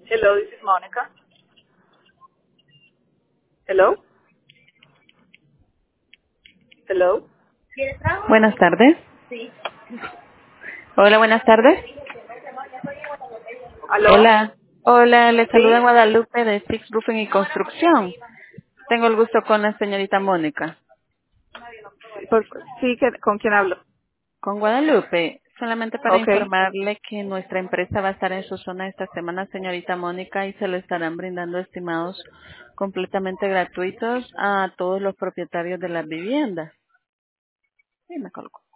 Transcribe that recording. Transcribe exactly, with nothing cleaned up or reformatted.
Hello, this is Monica. Hello, hello. Buenas tardes. Hola, buenas tardes. ¿Aló? Hola. Hola, le saluda Sí, Guadalupe de Six Roofing y Construcción. Tengo el gusto con la señorita Mónica. sí, por- sí, que- ¿con quién hablo? Con Guadalupe, solamente para Okay. informarle que nuestra empresa va a estar en su zona esta semana, señorita Mónica, y se le estarán brindando estimados completamente gratuitos a todos los propietarios de las viviendas. Sí, me colgo.